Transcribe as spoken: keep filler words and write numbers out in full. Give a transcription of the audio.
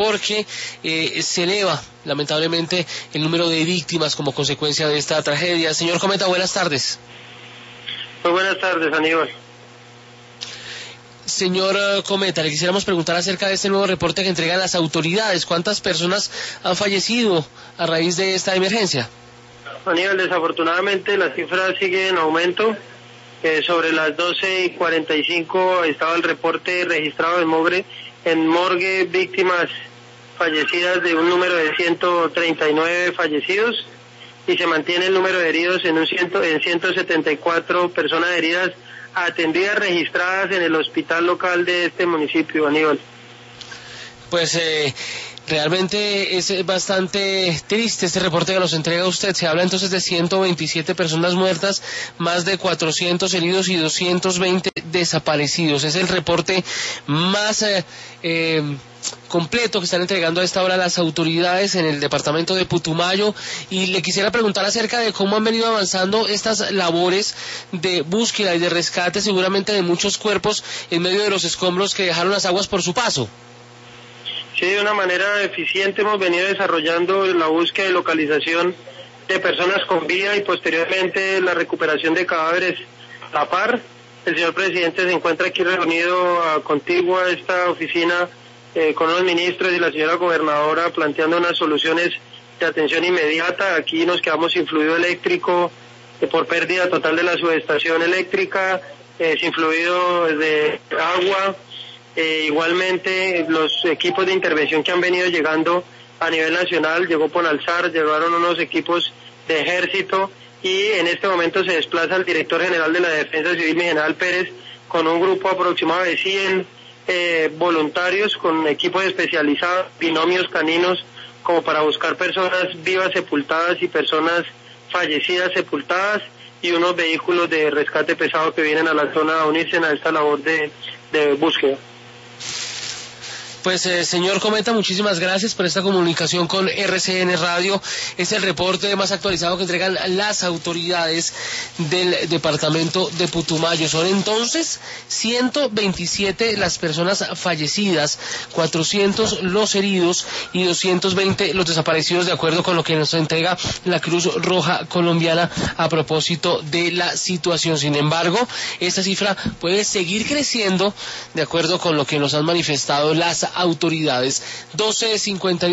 porque eh, se eleva lamentablemente el número de víctimas como consecuencia de esta tragedia. Señor Cometa, buenas tardes. Muy buenas tardes, Aníbal. Señor Cometa, le quisiéramos preguntar acerca de este nuevo reporte que entregan las autoridades. ¿Cuántas personas han fallecido a raíz de esta emergencia? Aníbal, desafortunadamente la cifra sigue en aumento. Eh, sobre las doce y cuarenta y cinco estaba el reporte registrado en morgue, en morgue víctimas fallecidas de un número de ciento treinta y nueve fallecidos, y se mantiene el número de heridos en un ciento, en ciento setenta y cuatro personas heridas atendidas registradas en el hospital local de este municipio, Aníbal. Pues eh, realmente es bastante triste este reporte que nos entrega usted. Se habla entonces de ciento veintisiete personas muertas, más de cuatrocientos heridos y doscientos veinte desaparecidos. Es el reporte más eh, eh, completo que están entregando a esta hora las autoridades en el departamento de Putumayo, y le quisiera preguntar acerca de cómo han venido avanzando estas labores de búsqueda y de rescate, seguramente de muchos cuerpos en medio de los escombros que dejaron las aguas por su paso. Sí, de una manera eficiente hemos venido desarrollando la búsqueda y localización de personas con vida y posteriormente la recuperación de cadáveres a la par. El señor presidente se encuentra aquí reunido a, contigo a esta oficina eh, con los ministros y la señora gobernadora planteando unas soluciones de atención inmediata. Aquí nos quedamos sin fluido eléctrico eh, por pérdida total de la subestación eléctrica, eh, sin fluido de agua. Eh, igualmente los equipos de intervención que han venido llegando a nivel nacional, llegó Ponalzar, llegaron unos equipos de ejército, y en este momento se desplaza el director general de la Defensa Civil, mi general Pérez, con un grupo aproximado de cien eh, voluntarios con equipos especializados, binomios caninos, como para buscar personas vivas sepultadas y personas fallecidas sepultadas, y unos vehículos de rescate pesado que vienen a la zona a unirse a esta labor de, de búsqueda. Pues eh, señor Cometa, muchísimas gracias por esta comunicación con R C N Radio. Es el reporte más actualizado que entregan las autoridades del departamento de Putumayo. Son entonces ciento veintisiete las personas fallecidas, cuatrocientos los heridos y doscientos veinte los desaparecidos, de acuerdo con lo que nos entrega la Cruz Roja Colombiana a propósito de la situación. Sin embargo, esta cifra puede seguir creciendo de acuerdo con lo que nos han manifestado las autoridades. doce cincuenta y uno